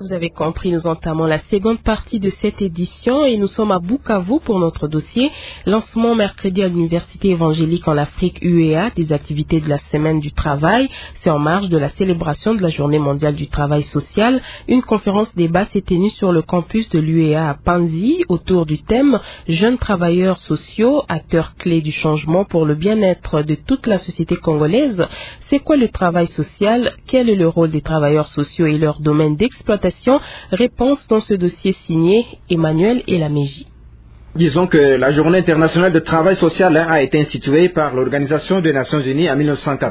Vous avez compris, nous entamons la seconde partie de cette édition et nous sommes à Bukavu pour notre dossier. Lancement mercredi à l'Université évangélique en Afrique UEA des activités de la semaine du travail. C'est en marge de la célébration de la journée mondiale du travail social. Une conférence débat s'est tenue sur le campus de l'UEA à Panzi autour du thème Jeunes travailleurs sociaux, acteurs clés du changement pour le bien-être de toute la société congolaise. C'est quoi le travail social? Quel est le rôle des travailleurs sociaux et leur domaine d'exploitation? Réponse dans ce dossier signé Emmanuel Elameji. Disons que la Journée internationale de travail social a été instituée par l'Organisation des Nations Unies en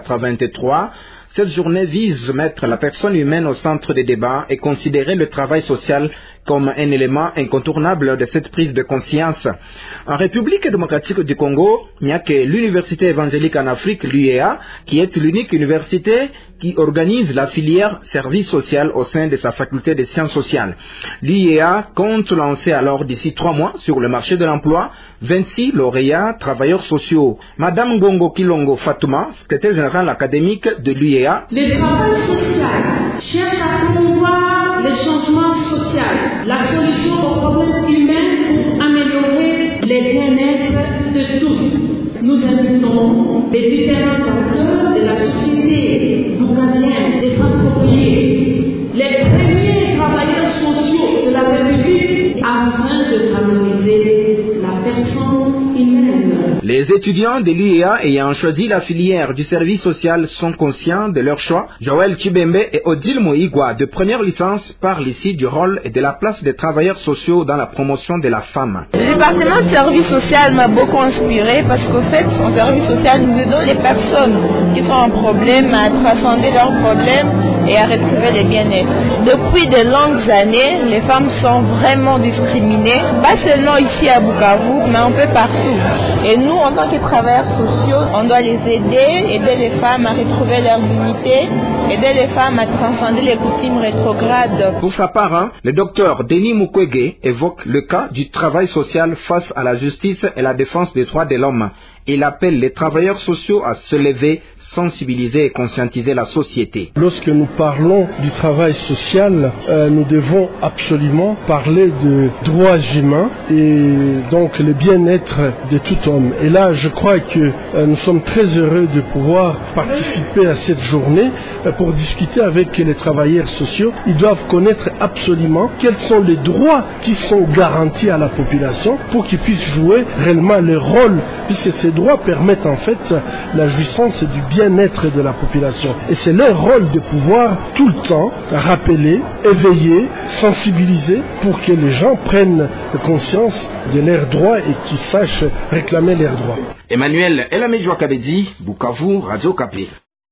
1983. Cette journée vise à mettre la personne humaine au centre des débats et considérer le travail social comme un élément incontournable de cette prise de conscience. En République démocratique du Congo, il n'y a que l'Université évangélique en Afrique, l'UEA, qui est l'unique université qui organise la filière service social au sein de sa faculté de sciences sociales. L'UEA compte lancer alors d'ici 3 mois sur le marché de l'emploi 26 lauréats travailleurs sociaux. Madame Ngongo Kilongo Fatouma, secrétaire générale académique de l'UEA. Le travail social cherche à promouvoir le changement social, la solution aux problèmes humains pour améliorer le bien-être de tous. Nous invitons les différents acteurs de la société bougazienne, des employés, les premiers travailleurs sociaux de la République afin de valoriser la personne humaine. Les étudiants de l'UEA ayant choisi la filière du service social sont conscients de leur choix. Joël Chibembe et Odile Moïgwa, de première licence, parlent ici du rôle et de la place des travailleurs sociaux dans la promotion de la femme. Le département de service social m'a beaucoup inspiré parce qu'au fait, en service social, nous aidons les personnes qui sont en problème à transcender leurs problèmes et à retrouver le bien-être. Depuis de longues années, les femmes sont vraiment discriminées, pas seulement ici à Bukavu, mais un peu partout. Et nous, en tant que travailleurs sociaux, on doit les aider les femmes à retrouver leur dignité, aider les femmes à transcender les coutumes rétrogrades. Pour sa part, le docteur Denis Mukwege évoque le cas du travail social face à la justice et la défense des droits de l'homme. Il appelle les travailleurs sociaux à se lever, sensibiliser et conscientiser la société. Lorsque nous parlons du travail social, nous devons absolument parler de droits humains et donc le bien-être de tout homme. Et là, je crois que nous sommes très heureux de pouvoir participer à cette journée pour discuter avec les travailleurs sociaux. Ils doivent connaître absolument quels sont les droits qui sont garantis à la population pour qu'ils puissent jouer réellement leur rôle, puisque ces droits permettent en fait la jouissance du bien-être de la population. Et c'est leur rôle de pouvoir tout le temps rappeler, éveiller, sensibiliser pour que les gens prennent conscience de leurs droits et qu'ils sachent réclamer leurs droits. Emmanuel Elameji Kabedi, Bukavu, Radio Kapé.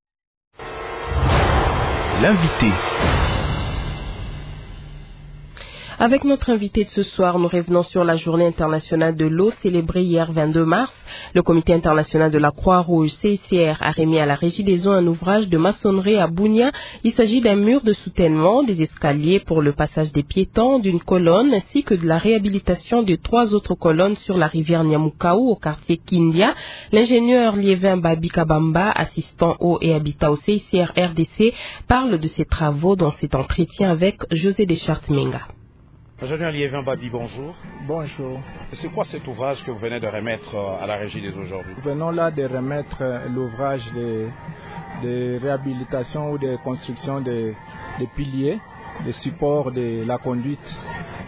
L'invité. Avec notre invité de ce soir, nous revenons sur la journée internationale de l'eau célébrée hier 22 mars. Le comité international de la Croix-Rouge, CICR, a remis à la Régie des eaux un ouvrage de maçonnerie à Bunia. Il s'agit d'un mur de soutènement, des escaliers pour le passage des piétons, d'une colonne ainsi que de la réhabilitation de 3 autres colonnes sur la rivière Nyamukau au quartier Kindia. L'ingénieur Liévin Babi Kabamba, assistant eau et habitat au CICR RDC, parle de ses travaux dans cet entretien avec José Deschartes-Menga. Ingénieur Liévin Babi, bonjour. Bonjour. C'est quoi cet ouvrage que vous venez de remettre à la Régie des eaux aujourd'hui? Nous venons là de remettre l'ouvrage de réhabilitation ou de construction des piliers, des supports de la conduite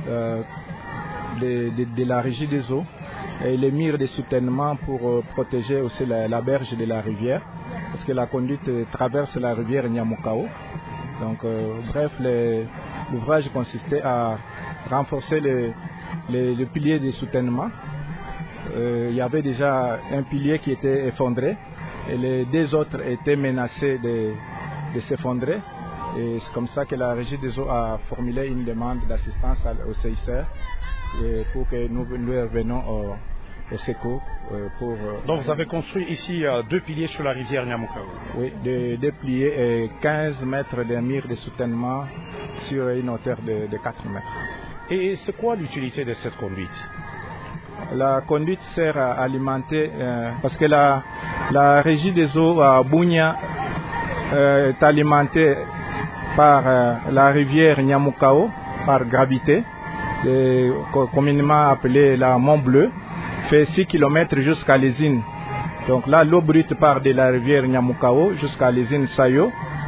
de la Régie des eaux et les murs de soutènement pour protéger aussi la berge de la rivière, parce que la conduite traverse la rivière Nyamukau. Donc, bref, l'ouvrage consistait à renforcer les piliers de soutènement. Il y avait déjà un pilier qui était effondré et les 2 autres étaient menacés de s'effondrer. Et c'est comme ça que la Régie des eaux a formulé une demande d'assistance au CICR pour que nous revenions au secours. Donc vous avez construit ici 2 piliers sur la rivière Nyamukau? Oui, 2 piliers et 15 mètres de mur de soutènement sur une hauteur de 4 mètres. Et c'est quoi l'utilité de cette conduite? La conduite sert à alimenter, parce que la Régie des eaux à Bunia est alimentée par la rivière Nyamukao, par gravité, communément appelée la Mont Bleu, fait 6 km jusqu'à l'usine. Donc là, l'eau brute part de la rivière Nyamukao jusqu'à l'usine Sayo.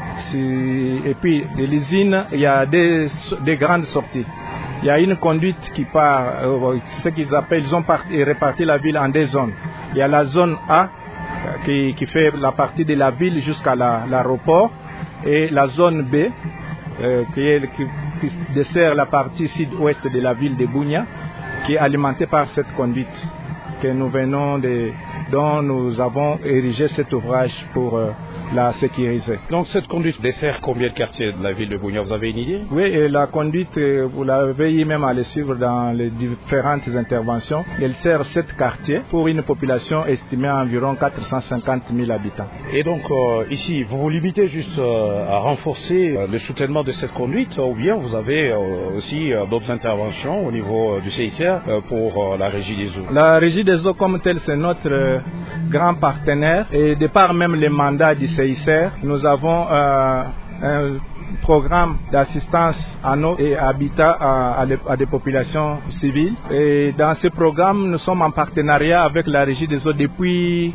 Et puis de l'usine, il y a des grandes sorties. Il y a une conduite qui part, ce qu'ils appellent, ils ont réparti la ville en 2 zones. Il y a la zone A qui fait la partie de la ville jusqu'à l'aéroport, et la zone B qui dessert la partie sud-ouest de la ville de Bunia, qui est alimentée par cette conduite que nous venons dont nous avons érigé cet ouvrage pour la sécuriser. Donc cette conduite dessert combien de quartiers de la ville de Bunia, vous avez une idée? Oui, et la conduite, vous l'avez eu même à le suivre dans les différentes interventions. Elle sert 7 quartiers pour une population estimée à environ 450 000 habitants. Et donc ici, vous vous limitez juste à renforcer le soutènement de cette conduite, ou bien vous avez aussi d'autres interventions au niveau du CICR pour la Régie des eaux? La Régie des eaux comme telle, c'est notre grand partenaire, et de par même les mandats du CICR, nous avons un programme d'assistance en eau et habitat à des populations civiles. Et dans ce programme, nous sommes en partenariat avec la Régie des eaux depuis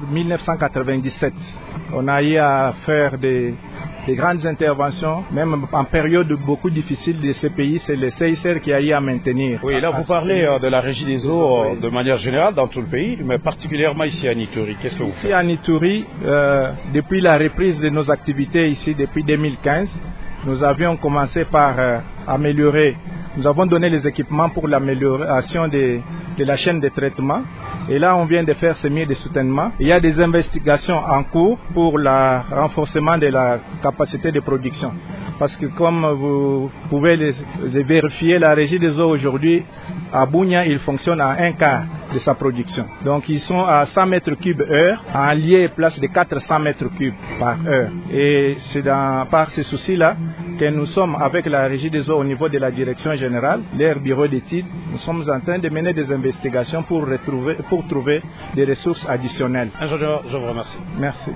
1997. On a eu à faire des grandes interventions, même en période beaucoup difficile de ces pays, c'est le CICR qui a eu à maintenir. Oui, là vous parlez de la Régie des eaux de manière générale dans tout le pays, mais particulièrement ici à Ituri. Qu'est-ce que vous faites? Ici à Ituri, depuis la reprise de nos activités ici depuis 2015, nous avions commencé par améliorer. Nous avons donné les équipements pour l'amélioration de la chaîne de traitement. Et là, on vient de faire ce milieu de soutènement. Il y a des investigations en cours pour le renforcement de la capacité de production. Parce que comme vous pouvez le vérifier, la Régie des eaux aujourd'hui, à Bunia, il fonctionne à 1/4 de sa production. Donc ils sont à 100 mètres cubes heure, en lieu et place de 400 mètres cubes par heure. Et c'est par ces soucis-là que nous sommes avec la Régie des eaux au niveau de la direction générale, leur bureau d'études, nous sommes en train de mener des investigations pour trouver des ressources additionnelles. Ingénieur, je vous remercie. Merci.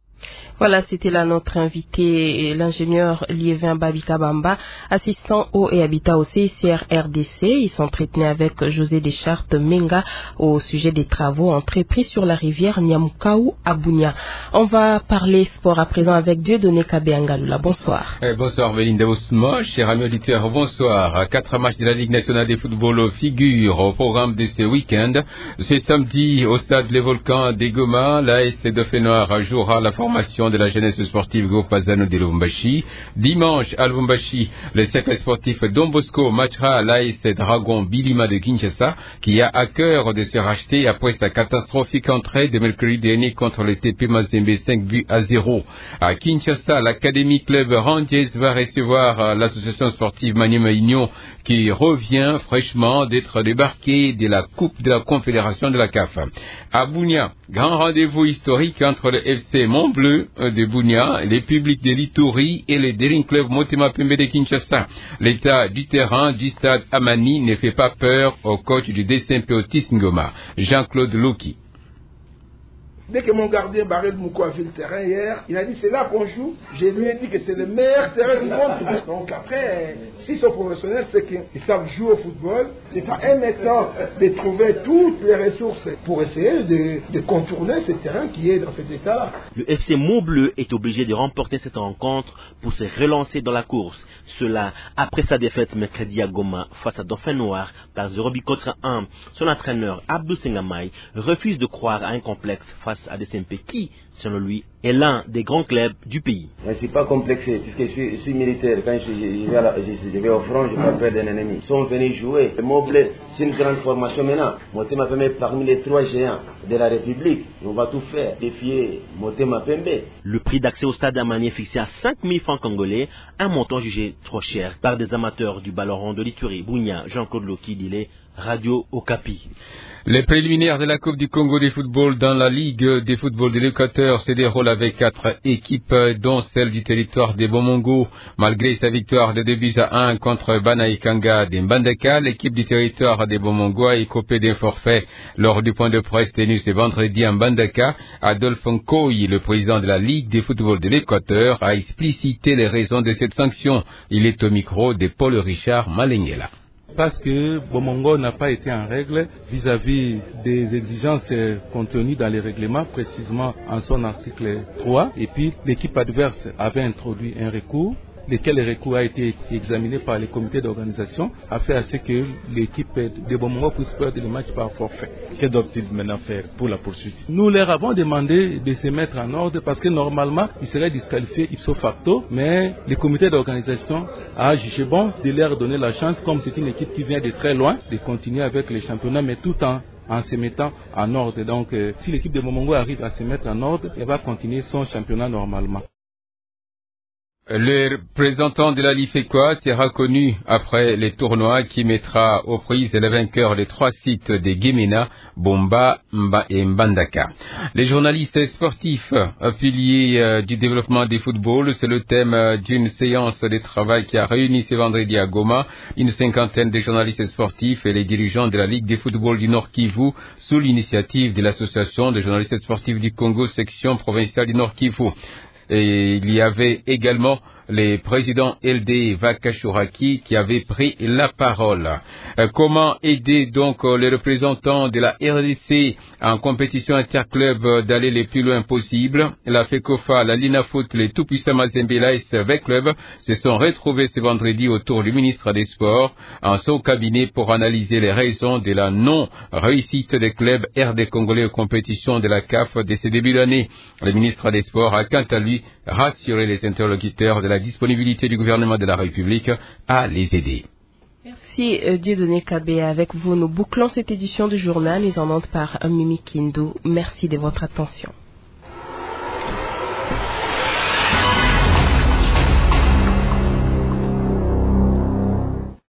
Voilà, c'était là notre invité, l'ingénieur Liévin Babita Bamba, assistant eau et habitat au CICR RDC. Ils s'entretenaient avec José Deschartes Menga au sujet des travaux entrepris sur la rivière Nyamukao à Bunia. On va parler sport à présent avec Dieudonné Kabéangalula. Bonsoir. Bonsoir Belinda Ousma, chers amis auditeurs, bonsoir. 4 matchs de la Ligue nationale de football figurent au programme de ce week-end. Ce samedi, au stade Les Volcans des Goma, l'AS Dauphin Noir jouera la formation de la jeunesse sportive Groupe Azano de Lubumbashi. Dimanche à Lubumbashi, le cercle sportif Don Bosco matchera l'AS Dragon Bilima de Kinshasa, qui a à cœur de se racheter après sa catastrophique entrée de mercredi dernier contre le TP Mazembe 5-0. À Kinshasa, l'Académie Club Rangers va recevoir l'association sportive Maniema Union, qui revient fraîchement d'être débarquée de la Coupe de la Confédération de la CAF. À Bunia, grand rendez-vous historique entre le FC Mont-Bleu de Bunia, les publics de l'Ituri et le Daring Club Motema Pembe de Kinshasa. L'état du terrain du stade Amani ne fait pas peur au coach du DCMP Otis Ngoma, Jean-Claude Louki. Dès que mon gardien Barret Mouko a vu le terrain hier, il a dit c'est là qu'on joue. Je lui ai dit que c'est le meilleur terrain du monde. Donc après, s'ils sont professionnels, c'est qu'ils savent jouer au football. C'est à un état de trouver toutes les ressources pour essayer de contourner ce terrain qui est dans cet état-là. Le FC Mont-Bleu est obligé de remporter cette rencontre pour se relancer dans la course. Cela après sa défaite mercredi à Goma face à Dauphin Noir par 0-1. Son entraîneur Abdou Sengamay refuse de croire à un complexe face à DCMP qui, selon lui, est l'un des grands clubs du pays. Je ne suis pas complexé puisque je suis militaire. Quand je vais au front, je n'ai pas peur d'un ennemi. Ils sont venus jouer. Le Mont-Bleu, c'est une grande formation maintenant. Motema Pembe parmi les 3 géants de la République. On va tout faire. Défier Motema Pembe. Le prix d'accès au stade Amani est fixé à 5 000 francs congolais, un montant jugé trop cher par des amateurs du ballon rond de l'Ituri. Bunia, Jean-Claude Loki, Dilé, Radio Okapi. Les préliminaires de la Coupe du Congo de football dans la Ligue de football de l'Équateur se déroulent football avec 4 équipes, dont celle du territoire des Bomongo. Malgré sa victoire de 2-1 contre Banaikanga de Mbandaka, l'équipe du territoire des Bomongo a écopé d'un forfait. Lors du point de presse tenu ce vendredi à Mbandaka, Adolphe Nkoyi, le président de la Ligue de football de l'Équateur, a explicité les raisons de cette sanction. Il est au micro de Paul Richard Malengela. Parce que Bomongo n'a pas été en règle vis-à-vis des exigences contenues dans les règlements, précisément en son article 3. Et puis l'équipe adverse avait introduit un recours, lequel recours a été examiné par les comités d'organisation, a fait à ce que l'équipe de Bomongo puisse perdre le match par forfait. Que doivent-ils maintenant faire pour la poursuite? Nous leur avons demandé de se mettre en ordre parce que normalement, ils seraient disqualifiés ipso facto, mais le comité d'organisation a jugé bon de leur donner la chance, comme c'est une équipe qui vient de très loin, de continuer avec les championnats, mais tout en se mettant en ordre. Donc, si l'équipe de Bomongo arrive à se mettre en ordre, elle va continuer son championnat normalement. Le représentant de la LIFECOA sera connu après les tournois qui mettra aux prises les vainqueurs des 3 sites de Guémena, Bomba et Mbandaka. Les journalistes sportifs, piliers du développement du football, c'est le thème d'une séance de travail qui a réuni ce vendredi à Goma une 50aine de journalistes sportifs et les dirigeants de la Ligue de football du Nord Kivu sous l'initiative de l'Association des journalistes sportifs du Congo, section provinciale du Nord Kivu. Et il y avait également le président LD Vakashuraki qui avait pris la parole. Comment aider donc les représentants de la RDC en compétition interclub d'aller le plus loin possible? La FECOFA, la Linafoot, les tout-puissants Mazembe avec club se sont retrouvés ce vendredi autour du ministre des Sports en son cabinet pour analyser les raisons de la non-réussite des clubs RD congolais aux compétitions de la CAF de ce début d'année. Le ministre des Sports a quant à lui rassuré les interlocuteurs de la disponibilité du gouvernement de la République à les aider. Merci Dieudonné Kabé. Avec vous, nous bouclons cette édition du journal Les Ententes par Mimi Kindo. Merci de votre attention.